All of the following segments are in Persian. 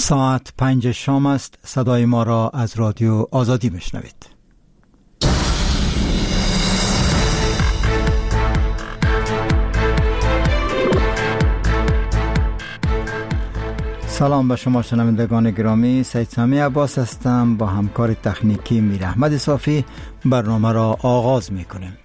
ساعت 5 شام است. صدای ما را از رادیو آزادی میشنوید. سلام به شما شنوندگان گرامی، سید سامی عباس هستم. با همکار تکنیکی میر احمد صافی برنامه را آغاز میکنیم.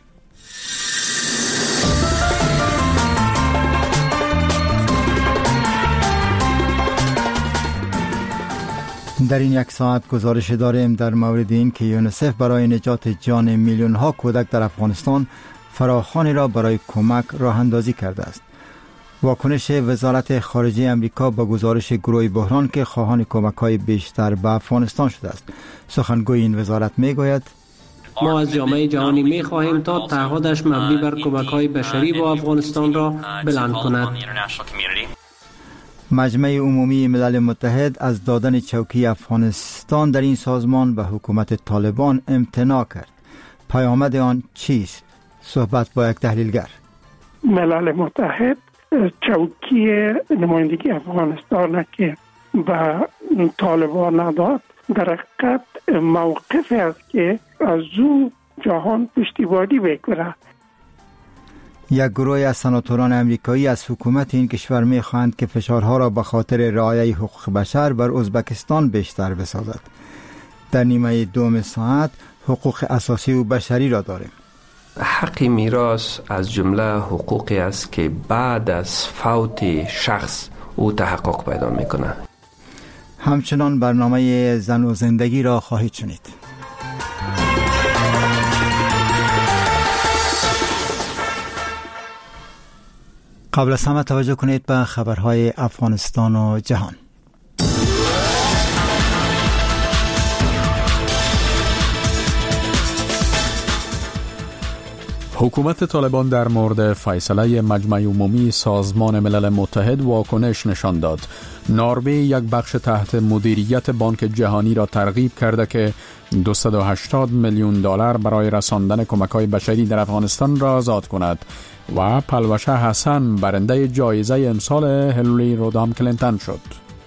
در این یک ساعت گزارش داریم در مورد این که یونیسف برای نجات جان میلیون ها کودک در افغانستان فراخوانی را برای کمک راه اندازی کرده است. واکنش وزارت خارجه امریکا با گزارش گروه بحران که خواهان کمک های بیشتر به افغانستان شده است. سخنگوی این وزارت می گوید ما از جامعه جهانی می خواهیم تا تعهدش مبنی بر کمک های بشری با افغانستان را بلند کند. مجمع عمومی ملل متحد از دادن چوکی افغانستان در این سازمان به حکومت طالبان امتناع کرد. پیامد آن چیست؟ صحبت با یک تحلیلگر. ملل متحد چوکی نمایندگی افغانستان که به طالبان نداد در حقیقت موقف است که از او جهان پشتیبانی بکنه. یک گروه از سناتوران امریکایی از حکومت این کشور می‌خواهند که فشارها را به خاطر رعایت حقوق بشر بر ازبکستان بیشتر بسازد. در نیمه دوم ساعت حقوق اساسی و بشری را داریم. حق میراث از جمله حقوقی است که بعد از فوت شخص او تحقق پیدا میکنه. همچنان برنامه زن و زندگی را خواهید شنید. قبل از همه توجه کنید به خبرهای افغانستان و جهان. حکومت طالبان در مورد فیصله مجمع عمومی سازمان ملل متحد واکنش نشان داد. نروژ یک بخش تحت مدیریت بانک جهانی را ترغیب کرده که 280 میلیون دلار برای رساندن کمک‌های بشری در افغانستان را آزاد کند و پلوشه حسن برنده جایزه امسال هیلاری رودام کلینتون شد.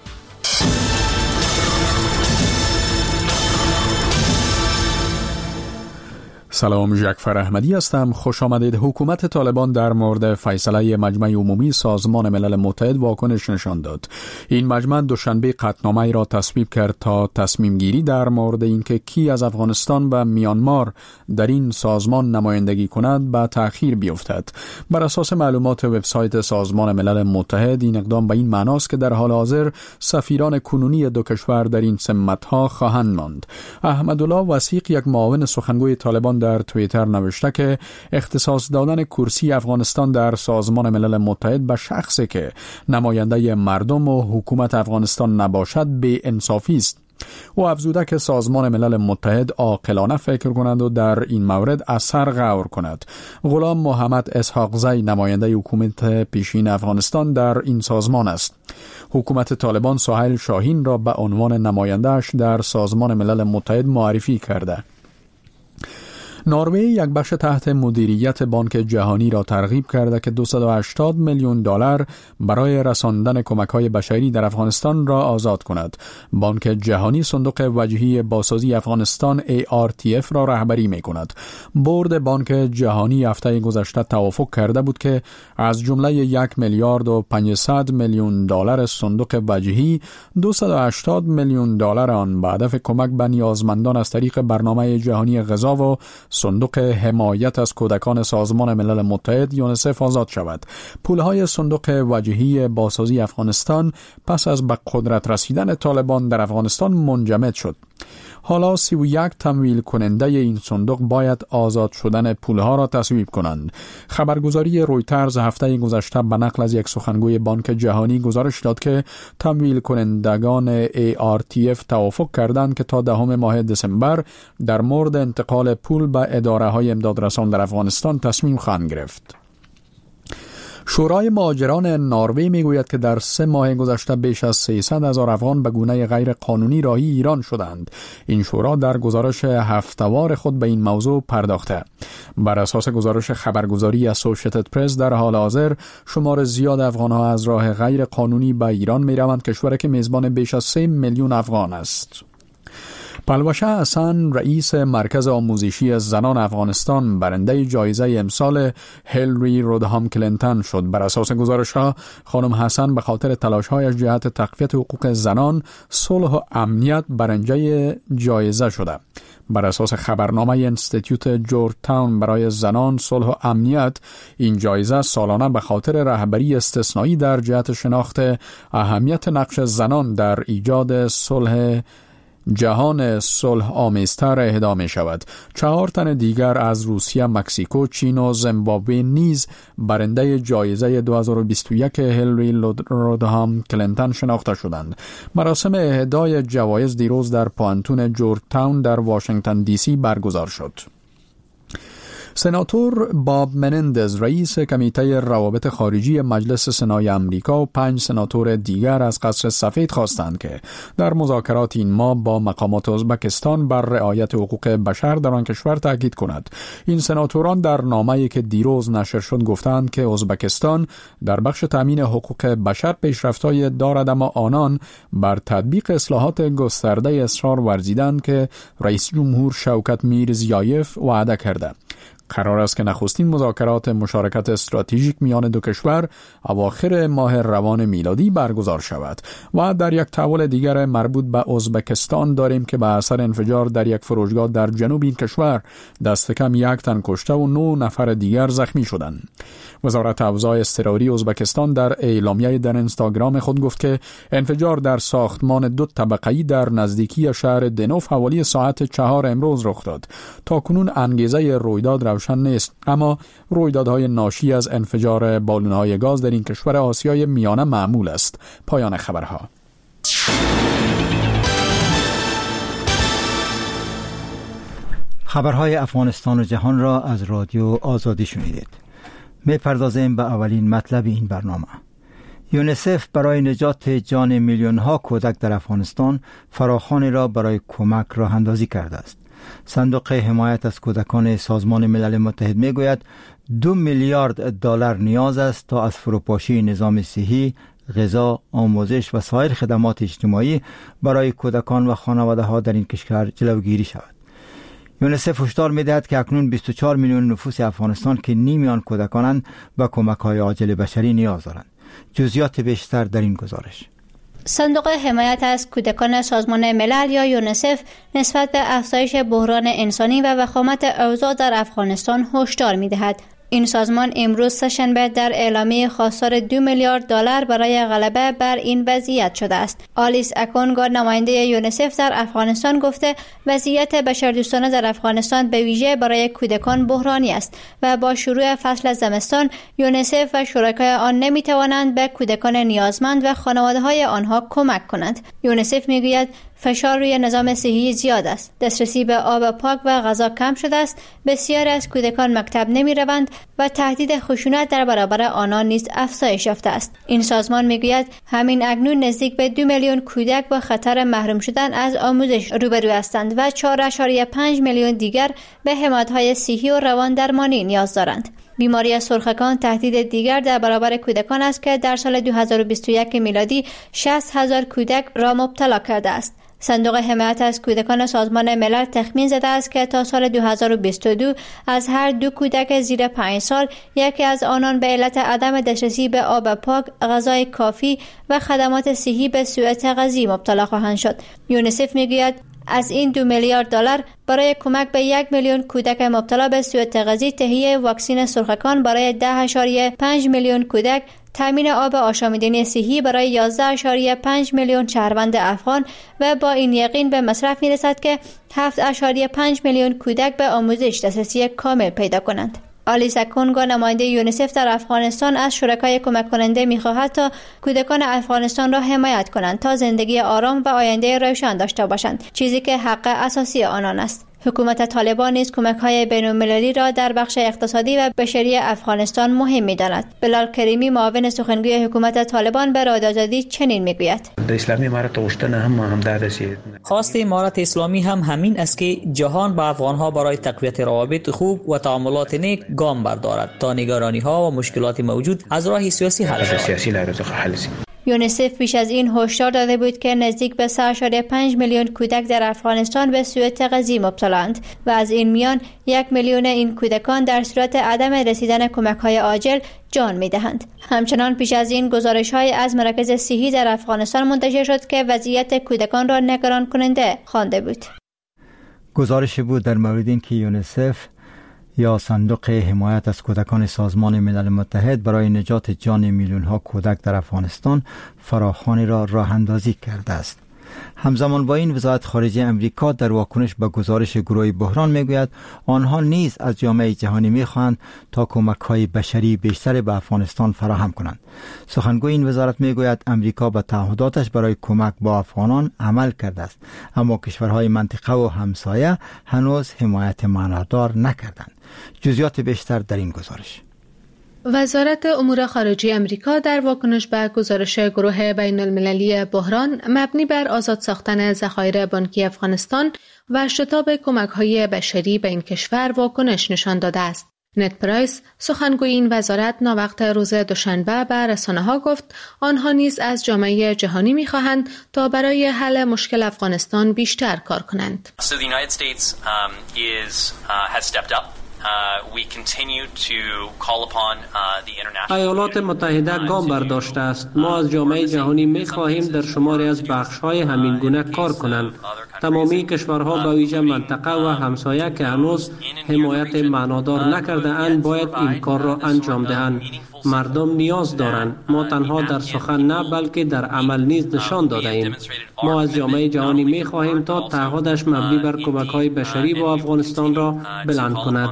سلام، جعفر احمدی هستم. خوش آمدید. حکومت طالبان در مورد فیصله مجمع عمومی سازمان ملل متحد واکنش نشان داد. این مجمع دوشنبه قطعنامه‌ای را تصویب کرد تا تصمیم گیری در مورد اینکه کی از افغانستان و میانمار در این سازمان نمایندگی کند به تأخیر بیفتد. بر اساس معلومات وبسایت سازمان ملل متحد این اقدام به این معناست که در حال حاضر سفیران کنونی دو کشور در این سمت‌ها خواهند ماند. احمدالله وثیق، یک معاون سخنگوی طالبان، در توییتر نوشته که اختصاص دادن کرسی افغانستان در سازمان ملل متحد به شخصی که نماینده مردم و حکومت افغانستان نباشد بی انصافی است. او افزوده که سازمان ملل متحد عاقلانه فکر کند و در این مورد اثر غور کند. غلام محمد اسحاق زی نماینده حکومت پیشین افغانستان در این سازمان است. حکومت طالبان سهیل شاهین را به عنوان نماینده‌اش در سازمان ملل متحد معرفی کرده. نروژ یک بخش تحت مدیریت بانک جهانی را ترغیب کرده که 280 میلیون دلار برای رساندن کمک‌های بشری در افغانستان را آزاد کند. بانک جهانی صندوق وجهی بازسازی افغانستان ARTF را رهبری می‌کند. بورد بانک جهانی هفته گذشته توافق کرده بود که از جمله 1 میلیارد و 500 میلیون دلار صندوق وجهی 280 میلیون دلار آن به هدف کمک به نیازمندان از طریق برنامه جهانی غذا و صندوق حمایت از کودکان سازمان ملل متحد یونیسف آزاد شود. پولهای صندوق وجهی بازسازی افغانستان پس از به قدرت رسیدن طالبان در افغانستان منجمد شد. حالا 31 تمویل کننده این صندوق باید آزاد شدن پولها را تصویب کنند. خبرگزاری رویترز هفته گذشته به نقل از یک سخنگوی بانک جهانی گزارش داد که تمویل کنندگان ARTF توافق کردند که تا 10 ماه دسامبر در مورد انتقال پول به اداره‌های امدادرسان در افغانستان تصمیم خواهند گرفت. شورای مهاجران نروژ میگوید که در 3 ماه گذشته بیش از 300,000 افغان به گونه غیر قانونی راهی ایران شدند. این شورا در گزارش هفته‌وار خود به این موضوع پرداخته. بر اساس گزارش خبرگزاری اسوسییتد پرس در حال حاضر شمار زیاد افغان‌ها از راه غیر قانونی به ایران می‌روند، کشوری که میزبان بیش از 3 میلیون افغان است. پلوشه حسن، رئیس مرکز آموزشی زنان افغانستان، برنده جایزه امسال هیلری رودهام کلینتون شد. بر اساس گزارش‌ها خانم حسن به خاطر تلاش‌هایش جهت تقویت حقوق زنان، صلح و امنیت برنده جایزه شده. بر اساس خبرنامه انستیتوت جورج تاون برای زنان، صلح و امنیت، این جایزه سالانه به خاطر رهبری استثنایی در جهت شناخت اهمیت نقش زنان در ایجاد صلح جهان صلح آمیزتر اهدا می شود. 4 تن دیگر از روسیه، مکزیکو، چین و زیمبابوه نیز برنده جایزه 2021 هیلری رودهام کلینتون شناخته شدند. مراسم اهدای جوایز دیروز در پانتون جورج تاون در واشنگتن دی سی برگزار شد. سناتور باب منندز، رئیس کمیته روابط خارجی مجلس سنای امریکا و 5 سناتور دیگر از قصر سفید خواستند که در مذاکرات این ماه با مقامات ازبکستان بر رعایت حقوق بشر در آن کشور تاکید کند. این سناتوران در نامه‌ای که دیروز نشر شد گفتند که ازبکستان در بخش تامین حقوق بشر پیشرفت‌های دارد، اما آنان بر تطبیق اصلاحات گسترده اصرار ورزیدند که رئیس جمهور شوکت میرزیایف وعده کرده. قرار است که نخستین مذاکرات مشارکت استراتژیک میان دو کشور اواخر ماه روان میلادی برگزار شود. و در یک تحول دیگر مربوط به ازبکستان داریم که به اثر انفجار در یک فروشگاه در جنوب این کشور دست کم 1 تن کشته و 9 نفر دیگر زخمی شدند. وزارت اوضاع اضطراری ازبکستان در اعلامیه در اینستاگرام خود گفت که انفجار در ساختمان 2 طبقه‌ای در نزدیکی شهر دنوف حوالی ساعت 4 امروز رخ داد. تاکنون انگیزه رویداد روشن نیست، اما رویدادهای ناشی از انفجار بالون‌های گاز در این کشور آسیای میانه معمول است. پایان خبرها. خبرهای افغانستان و جهان را از رادیو آزادی شنیدید. می پردازیم به اولین مطلب این برنامه. یونیسف برای نجات جان میلیون ها کودک در افغانستان فراخوانی را برای کمک راه اندازی کرده است. صندوق حمایت از کودکان سازمان ملل متحد می گوید 2 میلیارد دلار نیاز است تا از فروپاشی نظام صحی، غذا، آموزش و سایر خدمات اجتماعی برای کودکان و خانواده ها در این کشور جلوگیری شود. یونیسف هشدار می‌دهد که اکنون 24 میلیون نفوس افغانستان که نیمی آن کودکانند به کمک‌های عاجل بشری نیاز دارند. جزئیات بیشتر در این گزارش. صندوق حمایت از کودکان سازمان ملل یا یونیسف نسبت به افزایش بحران انسانی و وخامت اوضاع در افغانستان هشدار می‌دهد. این سازمان امروز سه‌شنبه در اعلامیه خواستار 2 میلیارد دلار برای غلبه بر این وضعیت شده است. آلیس اکونگا، نماینده یونیسف در افغانستان، گفته وضعیت بشردوستانه در افغانستان به ویژه برای کودکان بحرانی است و با شروع فصل زمستان یونیسف و شرکای آن نمی‌توانند به کودکان نیازمند و خانواده‌های آنها کمک کنند. یونیسف می‌گوید فشار روی نظام صحی زیاد است. دسترسی به آب پاک و غذا کم شده است. بسیاری از کودکان مکتب نمی‌روند و تهدید خشونت در برابر آنان نیز افزایش یافته است. این سازمان میگوید همین اکنون نزدیک به 2 میلیون کودک با خطر محروم شدن از آموزش روبرو هستند و 4.5 میلیون دیگر به حمایت‌های صحی و روان درمانی نیاز دارند. بیماری سرخکان تهدید دیگر در برابر کودکان است که در سال 2021 میلادی 60,000 کودک را مبتلا کرده است. صندوق حمایت از کودکان سازمان ملل تخمین زده است که تا سال 2022 از هر 2 کودک زیر 5 سال یکی از آنان به علت عدم دسترسی به آب پاک، غذای کافی و خدمات صحی به سوء تغذیه مبتلا خواهند شد. یونیسف میگوید از این 2 میلیارد دلار برای کمک به 1 میلیون کودک مبتلا به سوء تغذیه، تهیه واکسن سرخکان برای 10.5 میلیون کودک، تامین آب آشامیدنی صحی برای 11.5 میلیون شهروند افغان و با این یقین به مصرف میرسد که 7.5 میلیون کودک به آموزش دسترسی کامل پیدا کنند. آلیس اکونگا، نماینده یونیسف در افغانستان، از شرکای کمک کننده می‌خواهد تا کودکان افغانستان را حمایت کنند تا زندگی آرام و آینده روشن داشته باشند، چیزی که حق اساسی آنان است. حکومت طالبان نیز کمک‌های بین‌المللی را در بخش اقتصادی و بشری افغانستان مهم می‌داند. بلال کریمی معاون سخنگوی حکومت طالبان به رادیو آزادی چنین می‌گوید: اسلامی امارت غوښتنه هم دادسی خواست امارت اسلامی هم همین است که جهان به افغان‌ها برای تقویت روابط خوب و تعاملات نیک گام بردارد تا نگرانی‌ها و مشکلات موجود از راه سیاسی حل شود. یونیسف پیش از این هشدار داده بود که نزدیک به 3.5 میلیون کودک در افغانستان به سوء تغذیه مبتلایند و از این میان 1 میلیون این کودکان در صورت عدم رسیدن کمک‌های عاجل جان می‌دهند. همچنان پیش از این گزارش‌های از مراکز صحی در افغانستان منتشر شد که وضعیت کودکان را نگران کننده خوانده بود. گزارش بود در مورد اینکه یونیسف یا صندوق حمایت از کودکان سازمان ملل متحد برای نجات جان میلیون‌ها کودک در افغانستان فراخوانی را راه اندازی کرده است. همزمان با این وزارت خارجه امریکا در واکنش به گزارش گروه بحران میگوید آنها نیز از جامعه جهانی میخواهند تا کمک‌های بشری بیشتر به افغانستان فراهم کنند. سخنگوی این وزارت میگوید امریکا به تعهداتش برای کمک با افغانان عمل کرده است، اما کشورهای منطقه و همسایه هنوز حمایت معنادار نکردند. جزئیات بیشتر در این گزارش. وزارت امور خارجه امریکا در واکنش به گزارش گروه بین المللی بحران مبنی بر آزاد ساختن ذخایر بانکی افغانستان و شتاب کمک‌های بشری به این کشور واکنش نشان داده است. نت پرایس سخنگوی این وزارت ناوقت روز دوشنبه به رسانه‌ها گفت آنها نیز از جامعه جهانی می‌خواهند تا برای حل مشکل افغانستان بیشتر کار کنند. ایالات متحده گام برداشته است. ما از جامعه جهانی می خواهیم در شماری از بخش‌های همین گونه کار کنند. تمامی کشورها به ویژه منطقه و همسایه که هنوز حمایت معنادار نکرده اند باید این کار را انجام دهند. مردم نیاز دارند. ما تنها در سخن نه بلکه در عمل نیز نشان داده ایم. ما از جامعه جهانی می خواهیم تا تعهدش مبنی بر کمک‌های بشری با افغانستان را بلند کند.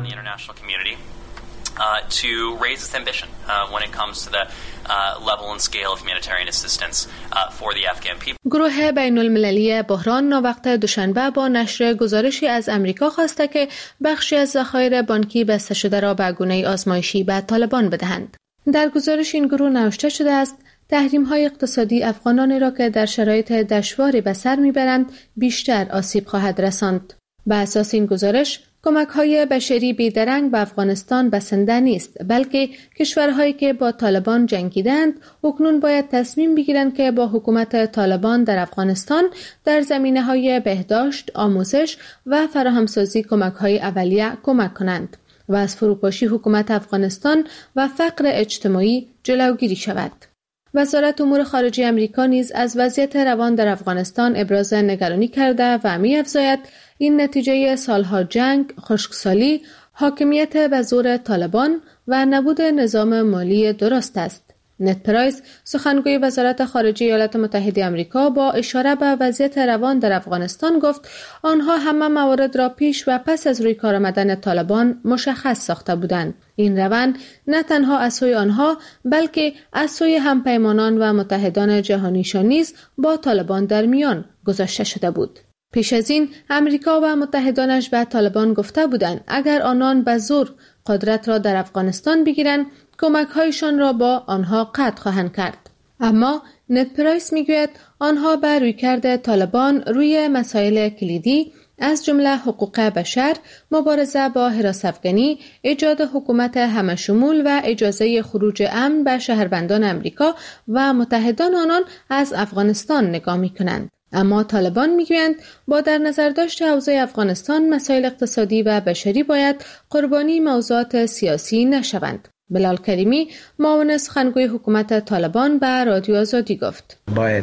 To raise its ambition when it comes to the level and scale of humanitarian assistance for the Afghan people. گروه بین المللی بحران ناوقت دوشنبه با نشر گزارشی از امریکا خواسته که بخشی از ذخایر بانکی بسته شده را به گونه آزمایشی به طالبان بدهند. در گزارش این گروه نوشته شده است تحریم‌های اقتصادی افغانانی را که در شرایط دشواری به سر می‌برند بیشتر آسیب خواهد رساند. بر اساس این گزارش کمک‌های بشری بی‌درنگ به افغانستان بسنده نیست، بلکه کشورهایی که با طالبان جنگیدند اکنون باید تصمیم بگیرند که با حکومت طالبان در افغانستان در زمینه‌های بهداشت، آموزش و فراهمسازی کمک‌های اولیه کمک کنند و از فروپاشی حکومت افغانستان و فقر اجتماعی جلوگیری شود. وزارت امور خارجه امریکا نیز از وضعیت روان در افغانستان ابراز نگرانی کرده و می‌افزاید این نتیجه سالها جنگ، خشکسالی، حاکمیت به زور طالبان و نبود نظام مالی درست است. نت پرایس سخنگوی وزارت خارجه ایالات متحده آمریکا با اشاره به وضعیت روان در افغانستان گفت آنها همه موارد را پیش و پس از روی کار آمدن طالبان مشخص ساخته بودند. این روند نه تنها از سوی آنها بلکه از سوی همپیمانان و متحدان جهانیشان نیز با طالبان در میان گذاشته شده بود. پیش از این امریکا و متحدانش به طالبان گفته بودند اگر آنان به زور قدرت را در افغانستان بگیرند کمک‌هایشان را با آنها قطع خواهند کرد. اما نت پرایس میگوید آنها به رویکرد طالبان روی مسائل کلیدی از جمله حقوق بشر، مبارزه با حراس افغانی، ایجاد حکومت همشمول و اجازه خروج امن به شهروندان امریکا و متحدان آنان از افغانستان نگاه می‌کنند. اما طالبان میگویند با در نظر داشت اوضاع افغانستان مسائل اقتصادی و بشری باید قربانی موضوعات سیاسی نشوند. بلال کریمی معاون سخنگوی حکومت طالبان به رادیو آزادی گفت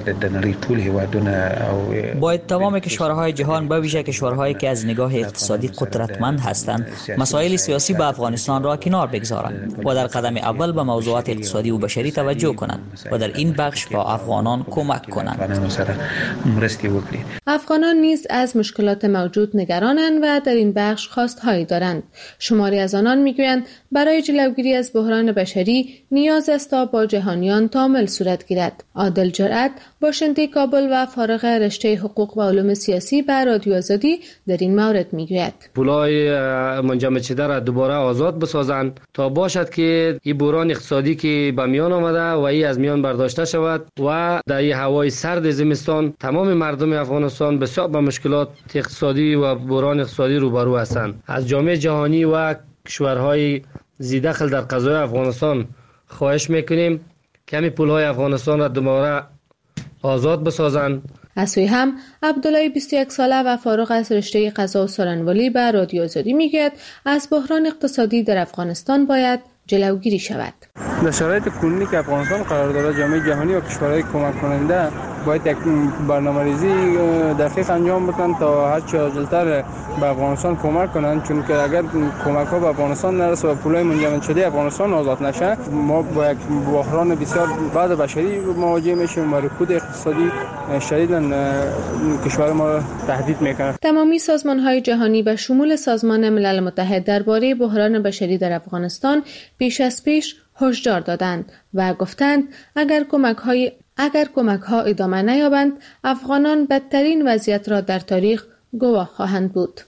باید تمام کشورهای جهان به ویژه کشورهایی که از نگاه اقتصادی قدرتمند هستند مسائل سیاسی به افغانستان را کنار بگذارند و در قدم اول به موضوعات اقتصادی و بشری توجه کنند و در این بخش با افغانان کمک کنند. افغانان نیز از مشکلات موجود نگرانند و در این بخش خواستهایی دارند. شماری از آنان میگویند برای جلوگیری از بحران بشری نیاز است تا با جهانیان تعامل صورت گیرد. عادل جرأت، باشنده کابل و فارغ رشته حقوق و علوم سیاسی به رادیو آزادی در این مورد میگوید: پولای منجمد شده را دوباره آزاد بسازند تا باشد که این بحران اقتصادی که به میان آمده و این از میان برداشته شود و در این هوای سرد زمستان تمام مردم افغانستان بسیار با مشکلات اقتصادی و بحران اقتصادی روبرو هستند. از جامعه جهانی و کشورهای ذی‌دخل در قضای افغانستان خواهش میکنیم که همین پولهای افغانستان را دوباره آزاد بسازند. از سوی هم عبدالله 21 ساله و فارغ از رشته قضا و سارنوالی به رادیو آزادی میگوید از بحران اقتصادی در افغانستان باید جلوگیری شود. در شرایط کنونی که افغانستان قرار دارد، جامعه جهانی و کشورهای کمک کننده باید یک برنامه‌ریزی دقیق انجام بدن تا هر چه عاجل‌تر به افغانستان کمک کنند، چون که اگر کمک‌ها به افغانستان نرسه و پولای منجمد شده افغانستان آزاد نشه، ما با یک بحران بسیار بعد بشری مواجه میشیم و رکود اقتصادی شدیداً کشور ما را تهدید میکنه. تمامی سازمان‌های جهانی به شمول سازمان ملل متحد درباره بحران بشری در افغانستان پیش از پیش هشدار دادند و گفتند اگر کمک‌ها ادامه نیابند، افغانان بدترین وضعیت را در تاریخ گواه خواهند بود.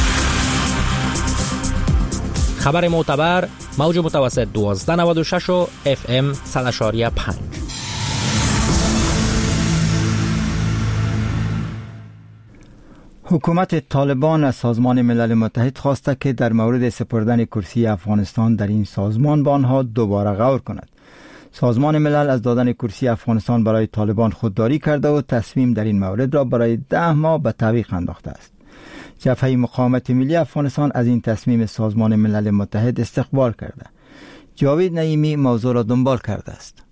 خبر معتبر، موج متوسط 1296 و FM 100.5. حکومت طالبان از سازمان ملل متحد خواسته که در مورد سپردن کرسی افغانستان در این سازمان با آنها دوباره غور کند. سازمان ملل از دادن کرسی افغانستان برای طالبان خودداری کرده و تصمیم در این مورد را برای 10 ماه به تعویق انداخته است. جبهه مقاومت ملی افغانستان از این تصمیم سازمان ملل متحد استقبال کرده. جاوید نعیمی موضوع را دنبال کرده است.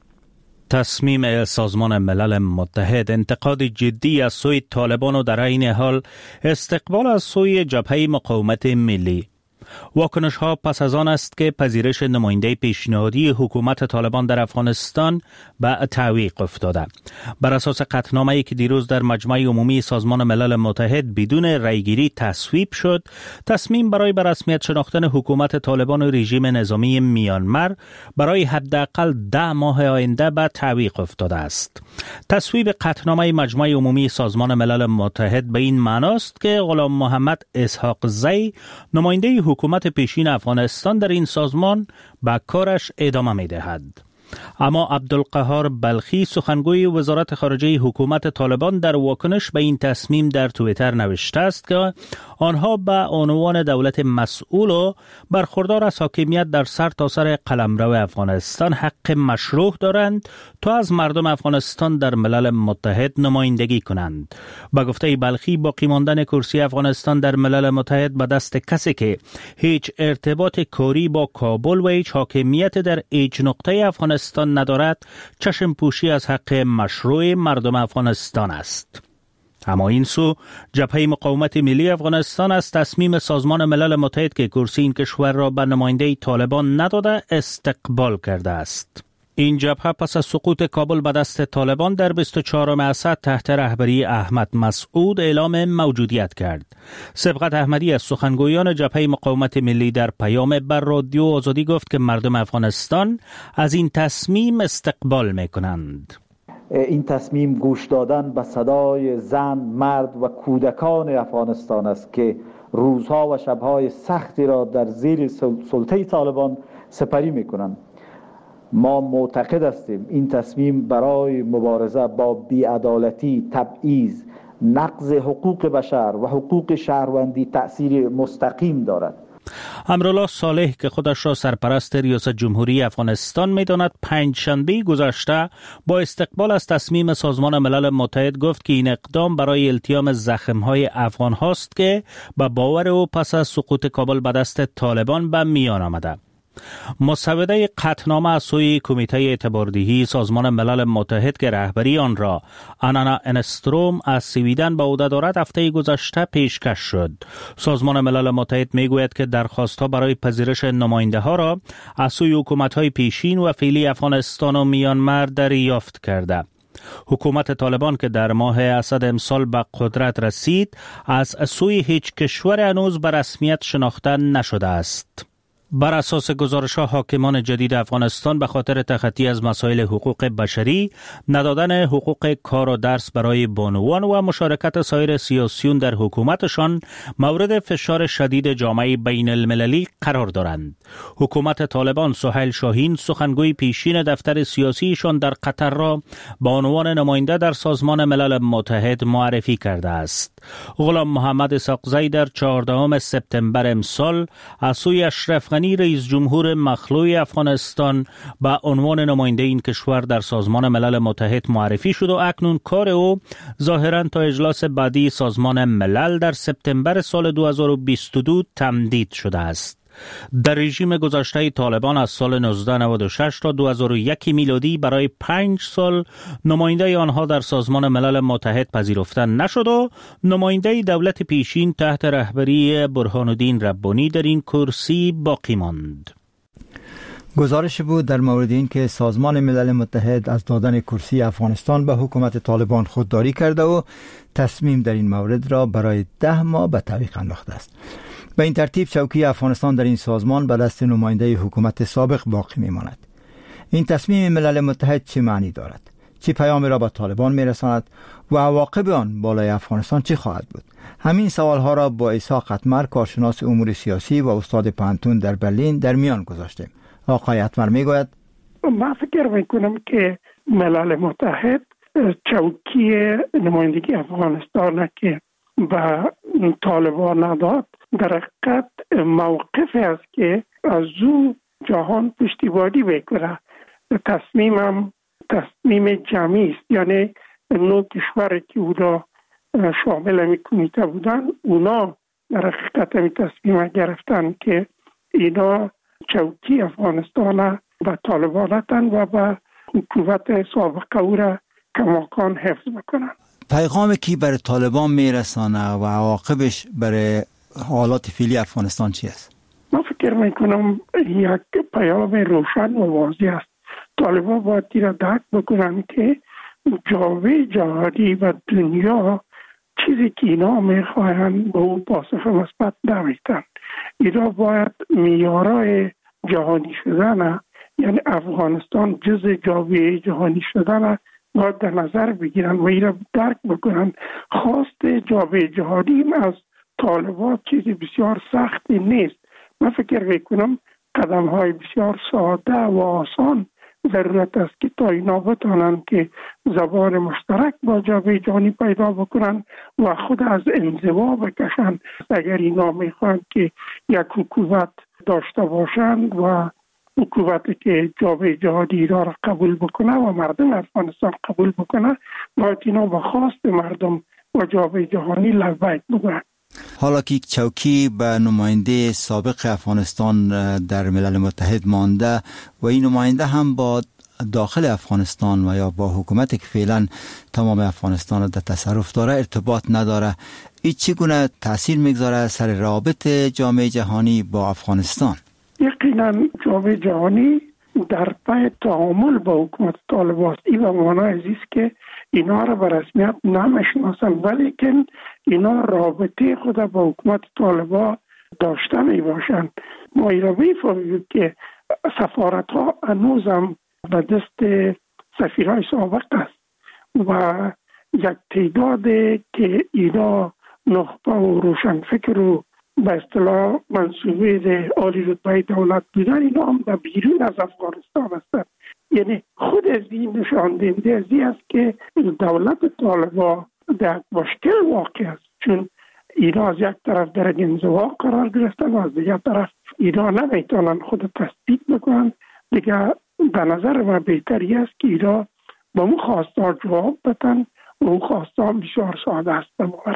تصمیم سازمان ملل متحد انتقاد جدی از سوی طالبان و در عین حال استقبال از سوی جبهه مقاومت ملی. واکنش ها پس از آن است که پذیرش نماینده پیشنهادی حکومت طالبان در افغانستان به تعویق افتاده. بر اساس قطعنامه‌ای که دیروز در مجمع عمومی سازمان ملل متحد بدون رأیگیری تصویب شد، تصمیم برای به رسمیت شناختن حکومت طالبان و رژیم نظامی میانمار برای حداقل 10 ماه آینده به تعویق افتاده است. تصویب قطعنامه مجمع عمومی سازمان ملل متحد به این معناست که غلام محمد اسحاق زی، نماینده حکومت پیشین افغانستان در این سازمان، به کارش ادامه می دهد. اما عبدالقهار بلخی، سخنگوی وزارت خارجه حکومت طالبان، در واکنش به این تصمیم در توییتر نوشته است که آنها به عنوان دولت مسئول و برخوردار از حاکمیت در سرتاسر قلمرو افغانستان حق مشروع دارند تا از مردم افغانستان در ملل متحد نمایندگی کنند. با گفته بلخی، باقی ماندن کرسی افغانستان در ملل متحد به دست کسی که هیچ ارتباط کاری با کابل و هیچ حاکمیت در هیچ نقطه افغانستان ندارد، چشم پوشی از حق مشروع مردم افغانستان است. اما این سو، جبهه مقاومت ملی افغانستان از تصمیم سازمان ملل متحد که کرسی این کشور را به نماینده طالبان نداده استقبال کرده است. این جبهه پس از سقوط کابل به دست طالبان در 24 اسد تحت رهبری احمد مسعود اعلام موجودیت کرد. سبقت احمدی از سخنگویان جبهه مقاومت ملی در پیام بر رادیو آزادی گفت که مردم افغانستان از این تصمیم استقبال می‌کنند. این تصمیم گوش دادن به صدای زن، مرد و کودکان افغانستان است که روزها و شبهای سختی را در زیر سلطه طالبان سپری می‌کنند. ما معتقد هستیم این تصمیم برای مبارزه با بی‌عدالتی، تبعیض، نقض حقوق بشر و حقوق شهروندی تأثیر مستقیم دارد. امرالله صالح که خودش را سرپرست ریاست جمهوری افغانستان می‌داند، پنجشنبه گذشته با استقبال از تصمیم سازمان ملل متحد گفت که این اقدام برای التیام زخم‌های افغان هاست که به باور او پس از سقوط کابل به دست طالبان به میان آمده. مسوده قطعنامه از سوی کمیته اعتباردهی سازمان ملل متحد که رهبری آن را آنانا انستروم از سویدن به عهده دارد هفته گذشته پیشکش شد. سازمان ملل متحد میگوید که درخواست‌ها برای پذیرش نماینده ها را از سوی حکومت‌های پیشین و فعلی افغانستان و میانمار دریافت کرده. حکومت طالبان که در ماه اسد امسال به قدرت رسید از سوی هیچ کشور هنوز به رسمیت شناخته نشده است. بر اساس گزارش‌ها حاکمان جدید افغانستان به خاطر تخطی از مسائل حقوق بشری، ندادن حقوق کار و درس برای بانوان و مشارکت سایر سیاسیون در حکومتشان مورد فشار شدید جامعه بین المللی قرار دارند. حکومت طالبان سهیل شاهین سخنگوی پیشین دفتر سیاسیشان در قطر را بانوان نماینده در سازمان ملل متحد معرفی کرده است. غلام محمد اسحاقزی در 14 سپتامبر امسال از سوی اشرف غنی رئیس جمهور مخلوع افغانستان به عنوان نماینده این کشور در سازمان ملل متحد معرفی شد و اکنون کار او ظاهراً تا اجلاس بعدی سازمان ملل در سپتامبر سال 2022 تمدید شده است. در رژیم گذشته طالبان از سال 1996 تا 2001 میلادی برای 5 سال نماینده آنها در سازمان ملل متحد پذیرفته نشد و نماینده دولت پیشین تحت رهبری برهان الدین ربانی در این کرسی باقی ماند. گزارش بود در مورد این که سازمان ملل متحد از دادن کرسی افغانستان به حکومت طالبان خودداری کرده و تصمیم در این مورد را برای 10 ماه به تعویق انداخته است. به این ترتیب چوکی افغانستان در این سازمان به دست نماینده حکومت سابق باقی میماند. این تصمیم ملل متحد چه معنی دارد؟ چه پیامی را به طالبان میرساند و عواقب آن بالای افغانستان چه خواهد بود؟ همین سوالها را با عیسی قطمر، کارشناس امور سیاسی و استاد پانتون در برلین در میان گذاشتیم. آقای قطمر میگوید من فکر میکنم که ملل متحد چوکی نمایندگی افغانستان که به طالبان نداد در حقیقت موقفی است که از او جهان پشتیبانی بکنه. تصمیم جمعی است، یعنی 9 کشوری که او را شامل می کمیته بودن اونا در حقیقت می تصمیم گرفتن که اینا چوکی افغانستان به طالبان و به حکومت سابقه او را کماکان حفظ بکنن. پیغامی که برای طالبان میرسانه و عواقبش برای حالات فعلی افغانستان چی است؟ من فکر میکنم یک پیام روشن و واضح است. طالبان باید را درک بکنن که جامعه جهانی و دنیا چیزی که اینا میخواهند به اون پاسخ مثبت نمیدن. اینا باید معیارهای جهانی شدن، یعنی افغانستان جزء جامعه جهانی شدن باید در نظر بگیرن و اینا درک بکنن. خواست جامعه جهانی از طالبان چیزی بسیار سختی نیست. من فکر میکنم قدم های بسیار ساده و آسان ضرورت است که تا اینا بتانند که زبان مشترک با جامعه جهانی پیدا بکنن و خود از انزوا بکشن. اگر اینا میخوان که یک حکومت داشته باشند و حکومتی که جامعه جهانی را قبول بکنه و مردم افغانستان قبول بکنه، باید اینا به خواست مردم و جامعه جهانی لبیک بگویند. حالا که چوکی به نماینده سابق افغانستان در ملل متحد مانده و این نماینده هم با داخل افغانستان و یا با حکومتی که فعلا تمام افغانستان را در تصرف داره ارتباط نداره، این چگونه تاثیر میگذاره سر رابط جامعه جهانی با افغانستان؟ یقینا جامعه جهانی در پی تعامل با حکومت طالبان است. این به معنای است که اینا را به رسمیت نمیشناسند، ولیکن اینا رابطه خود با حکومت طالبان داشته می باشند. ما این را می‌فهمیم که سفارت ها هنوز هم به دست سفیرهای سابق است و یک تعداد که اینا نخبه و روشنفکر و به اصطلاح منصوبه عالی رتبه دولت بودن، اینا هم در بیرون از افغانستان هستند. یعنی خود از این نشان دهنده از این است که دولت طالبان در مشکل واقع است، چون اینا از یک طرف در انزوا قرار گرفتن و از دیگر طرف اینا نمیتونن خود تثبیت بکنن. دیگه به نظر من بهتری است که اینا با اون خواستار جواب بدن و اون خواستار بسیار ساده است.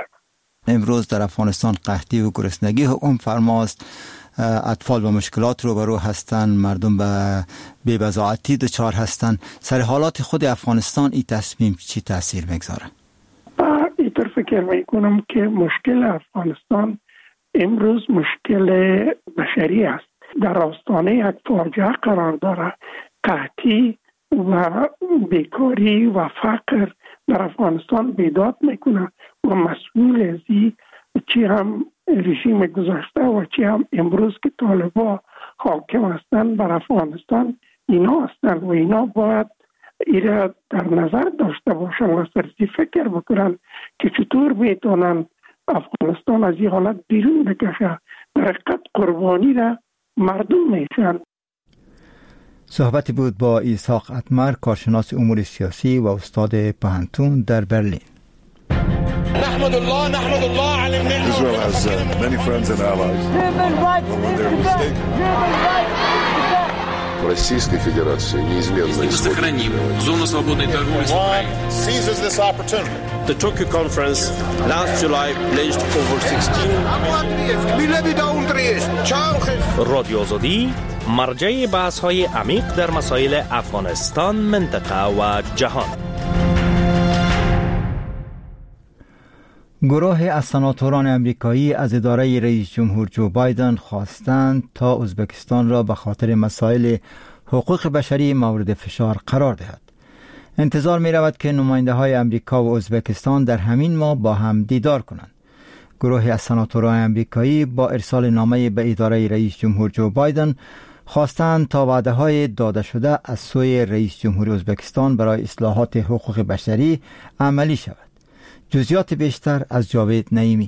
امروز در افغانستان قحطی و گرسنگی حکم فرماست، اطفال با مشکلات روبرو هستند، مردم به بی‌بضاعتی دچار هستند. سر حالات خود افغانستان این تصمیم چی تاثیر میگذاره؟ اینطور فکر میکنم که مشکل افغانستان امروز مشکل بشری است، در آستانه یک فاجعه قرار داره. قحطی و بیکاری و فقر در افغانستان بیداد میکنه و مسئول از این چی هم رژیم گذشته و چی هم امروز که طالبان حاکم هستند بر افغانستان اینا هستند و اینا باید ایره در نظر داشته باشن و سرزی فکر بکنن که چطور میتونن افغانستان از این حالت بیرون بکشه. در حقیقت قربانی را مردم میشن. صحبتی بود با ایساق اتمر، کارشناس امور سیاسی و استاد پوهنتون در برلین. نحمد الله على النعمة. Israel has many friends and allies. When they're mistaken. Российской Федерации неизменно сохраним зону свободной торговли с Украиной. Seizes this opportunity. The Tokyo conference last July pledged over 16 رادیو آزادی مرجع بحث‌های عمیق در مسائل افغانستان، منطقه و جهان. گروه از سناتوران امریکایی از اداره رئیس جمهور جو بایدن خواستند تا ازبکستان را به خاطر مسائل حقوق بشری مورد فشار قرار دهد. انتظار می رود که نماینده های امریکا و ازبکستان در همین ماه با هم دیدار کنند. گروه از سناتوران امریکایی با ارسال نامه به اداره رئیس جمهور جو بایدن خواستند تا وعده های داده شده از سوی رئیس جمهور ازبکستان برای اصلاحات حقوق بشری عملی شود. جزئیات بیشتر از جاوید نعیمی.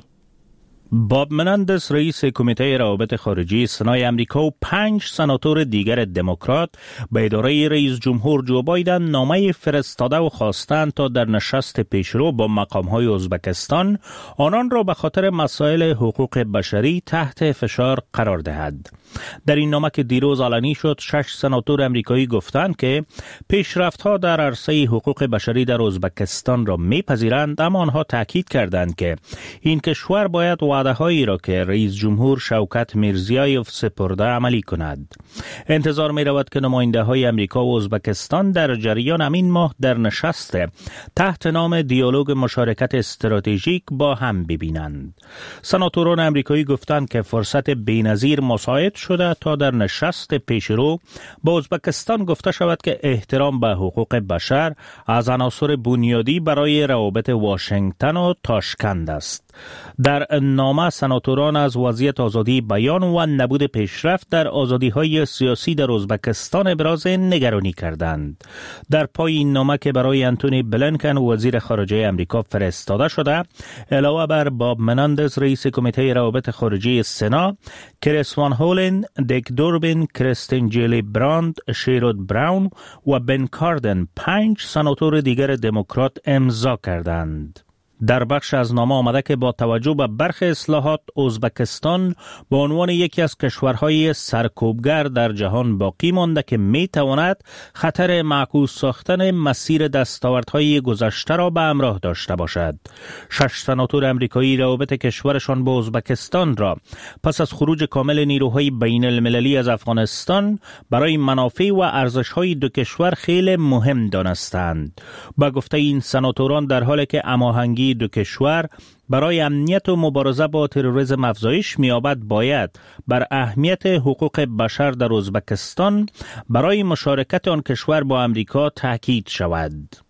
باب منندس رئیس کمیته روابط خارجی سنای امریکا و 5 سناتور دیگر دموکرات به اداره رئیس جمهور جو بایدن نامه فرستاده و خواستند تا در نشست پیشرو با مقام‌های ازبکستان آنان را به خاطر مسائل حقوق بشری تحت فشار قرار دهد. در این نامه که دیروز علنی شد، 6 سناتور امریکایی گفتند که پیشرفت‌ها در عرصه حقوق بشری در ازبکستان را می‌پذیرند، اما آنها تاکید کردند که این کشور باید وعده‌هایی را که رئیس جمهور شوکت میرزیایوف سپرده عملی کند. انتظار می‌رود که نماینده‌های امریکا و ازبکستان در جریان همین ماه در نشست تحت نام دیالوگ مشارکت استراتژیک با هم ببینند. سناتوران امریکایی گفتند که فرصت بی‌نظیر مساعد شده تا در نشست پیشرو با ازبکستان گفته شود که احترام به حقوق بشر از عناصر بنیادی برای روابط واشنگتن و تاشکند است. در نامه سناتوران از وضعیت آزادی بیان و نبود پیشرفت در آزادی‌های سیاسی در ازبکستان ابراز نگرانی کردند. در پای این نامه که برای انتونی بلینکن وزیر خارجه امریکا فرستاده شده، علاوه بر باب منندز رئیس کمیته روابط خارجی سنا، کریس وان هولن، دیک دوربین، کریستین جیلی براند، شیرود براون و بن کاردن 5 سناتور دیگر دموکرات امضا کردند. در بخش از نامه آمده که با توجه به برخی اصلاحات ازبکستان به عنوان یکی از کشورهای سرکوبگر در جهان باقی مانده که می تواند خطر معکوس ساختن مسیر دستاوردهای گذشته را به همراه داشته باشد. 6 سناتور امریکایی روابط کشورشان با ازبکستان را پس از خروج کامل نیروهای بین المللی از افغانستان برای منافع و ارزش‌های دو کشور خیلی مهم دانستند. با گفته این سناتوران، در حالی که هماهنگی دو کشور برای امنیت و مبارزه با تروریسم افزایش می‌یابد، باید بر اهمیت حقوق بشر در ازبکستان برای مشارکت آن کشور با امریکا تاکید شود.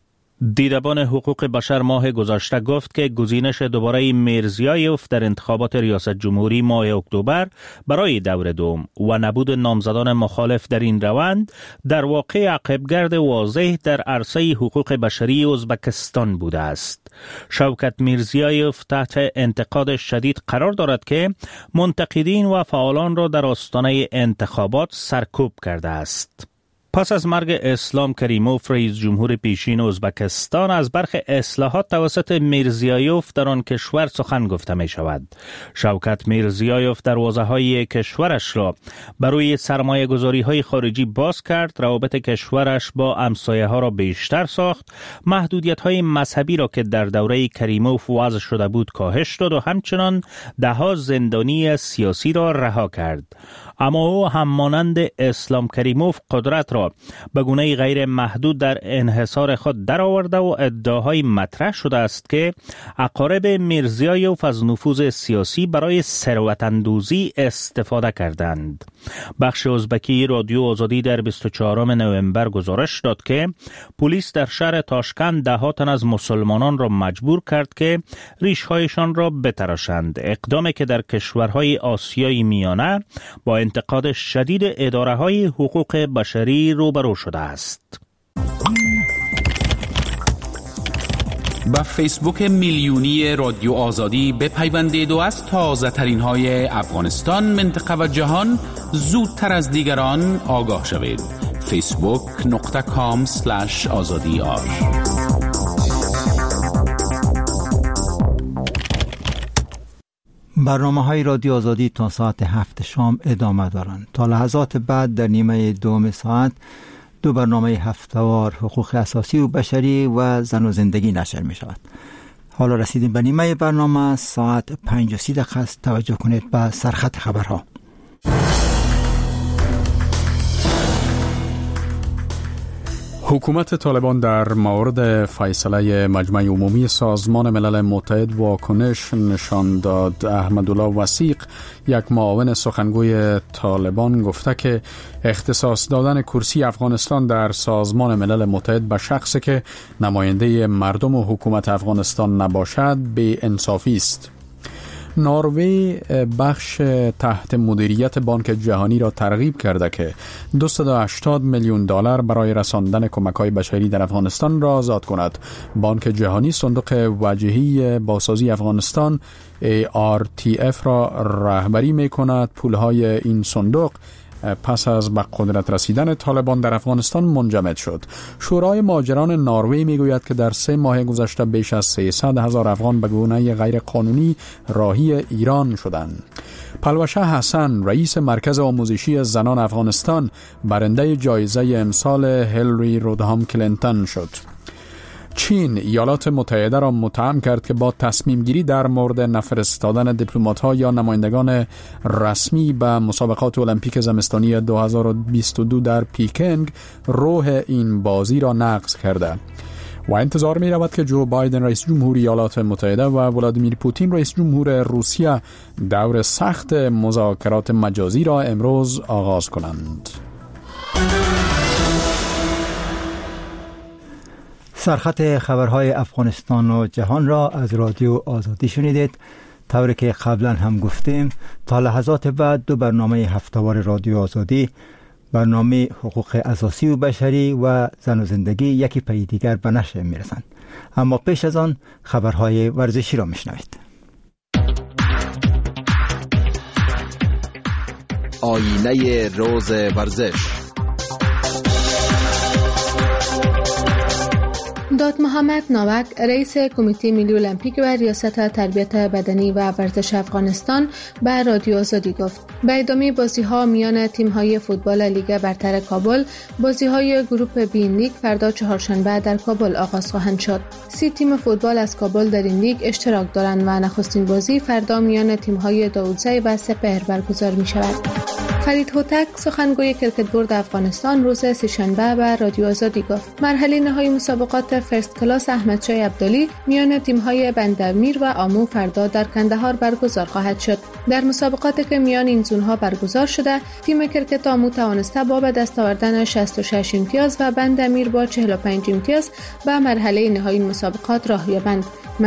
دیدبان حقوق بشر ماه گذشته گفت که گزینش دوباره میرزیایوف در انتخابات ریاست جمهوری ماه اکتبر برای دور دوم و نبود نامزدان مخالف در این روند در واقع عقبگرد واضح در عرصه حقوق بشری ازبکستان بوده است. شوکت میرزیایوف تحت انتقاد شدید قرار دارد که منتقدین و فعالان را در آستانه انتخابات سرکوب کرده است. پس از مرگ اسلام کریموف رئیس جمهور پیشین ازبکستان، از برخی اصلاحات توسط میرزیایوف در آن کشور سخن گفته می شود. شوکت میرزیایوف دروازه‌های کشورش را برای سرمایه گذاری های خارجی باز کرد، روابط کشورش با همسایه ها را بیشتر ساخت، محدودیت های مذهبی را که در دوره کریموف وضع شده بود کاهش داد و همچنان دهها زندانی سیاسی را رها کرد. اما او هم مانند اسلام کریموف قدرت را را به گونه غیر محدود در انحصار خود درآورده و ادعاهای مطرح شده است که اقارب میرزیایوف از نفوذ سیاسی برای ثروت‌اندوزی استفاده کردند. بخش ازبکی رادیو آزادی در 24 نوامبر گزارش داد که پلیس در شهر تاشکند ده ها تن از مسلمانان را مجبور کرد که ریش‌هایشان را بتراشند، اقدامی که در کشورهای آسیای میانه با انتقاد شدید اداره‌های حقوق بشری روبرو شده است. با فیسبوک میلیونی رادیو آزادی بپیوندید و از تازه ترین های افغانستان، منطقه و جهان زودتر از دیگران آگاه شوید. facebook.com/azadi.ar برنامه‌های رادیو آزادی تا ساعت 7 شام ادامه دارند. تا لحظات بعد در نیمه دوم ساعت دو برنامه هفته‌وار حقوق اساسی و بشری و زن و زندگی نشر می شود. حالا رسیدیم به نیمه برنامه، ساعت 5:30 است. توجه کنید به سرخط خبرها. حکومت طالبان در مورد فیصله مجمع عمومی سازمان ملل متحد واکنش نشان داد. احمدالله وثیق، یک معاون سخنگوی طالبان، گفته که اختصاص دادن کرسی افغانستان در سازمان ملل متحد به شخصی که نماینده مردم و حکومت افغانستان نباشد بی انصافی است. نروژ بخش تحت مدیریت بانک جهانی را ترغیب کرده که $280 میلیون برای رساندن کمک‌های بشری در افغانستان را آزاد کند. بانک جهانی صندوق وجهی بازسازی افغانستان ARTF را رهبری می‌کند. پول‌های این صندوق پس از به قدرت رسیدن طالبان در افغانستان منجمد شد. شورای مهاجران نروژ میگوید که در 3 ماه گذشته بیش از 300,000 افغان به گونه غیر قانونی راهی ایران شدند. پلوشه حسن، رئیس مرکز آموزشی زنان افغانستان، برنده جایزه امسال هیلری رودهام کلینتون شد. چین ایالات متحده را متهم کرد که با تصمیم گیری در مورد نفرستادن دیپلمات‌ها یا نمایندگان رسمی به مسابقات المپیک زمستانی 2022 در پیکنگ روح این بازی را نقض کرده و انتظار می رود که جو بایدن رئیس جمهور ایالات متحده و ولادیمیر پوتین رئیس جمهور روسیه دور سخت مذاکرات مجازی را امروز آغاز کنند. سرخط خبرهای افغانستان و جهان را از رادیو آزادی شنیدید. طوری که قبلا هم گفتیم تا لحظات بعد دو برنامه هفته‌وار رادیو آزادی، برنامه حقوق اساسی و بشری و زن و زندگی، یکی پی دیگر به نشر میرسند. اما پیش از آن خبرهای ورزشی را میشنوید. آینه روز ورزش. داد محمد ناوک، رئیس کمیته ملی المپیک و ریاست تربیت بدنی و ورزش افغانستان، به رادیو آزادی گفت به ادامه بازی‌ها میان تیم‌های فوتبال لیگ برتر کابل، بازی‌های گروپ بی لیگ فردا چهارشنبه در کابل آغاز خواهند شد. 30 تیم فوتبال از کابل در این لیگ اشتراک دارند و نخستین بازی فردا میان تیم‌های داودزی و سپهر برگزار می‌شود. فرید هوتک، سخنگوی کرکت بورد افغانستان، روز سه‌شنبه به رادیو آزادی گفت مرحله نهایی مسابقات فرست کلاس احمدشاه عبدالی میان تیم‌های بندرمیر و آمو فردا در کندهار برگزار خواهد شد. در مسابقاتی که میان این زون‌ها برگزار شده، تیم کرکت آمو توانسته با به دست آوردن 66 امتیاز و بندرمیر با 45 امتیاز به مرحله نهایی مسابقات راه یابند.